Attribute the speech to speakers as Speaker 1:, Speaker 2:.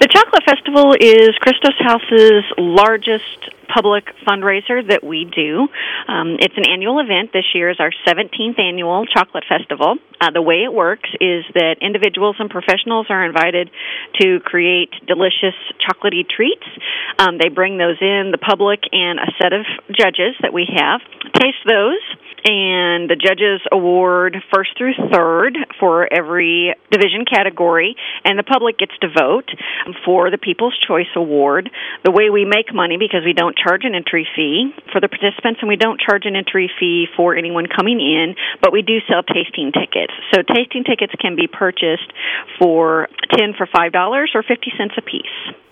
Speaker 1: The Chocolate Festival is Christos House's largest public fundraiser that we do. It's an annual event. This year is our 17th annual Chocolate Festival. The way it works is that individuals and professionals are invited to create delicious chocolatey treats. They bring those in, the public and a set of judges that we have taste those, and the judges award first through third for every division category, and the public gets to vote for the People's Choice Award. The way we make money, because we don't charge an entry fee for the participants and we don't charge an entry fee for anyone coming in, but we do sell tasting tickets. So tasting tickets can be purchased for $10 for $5 or 50 cents a piece.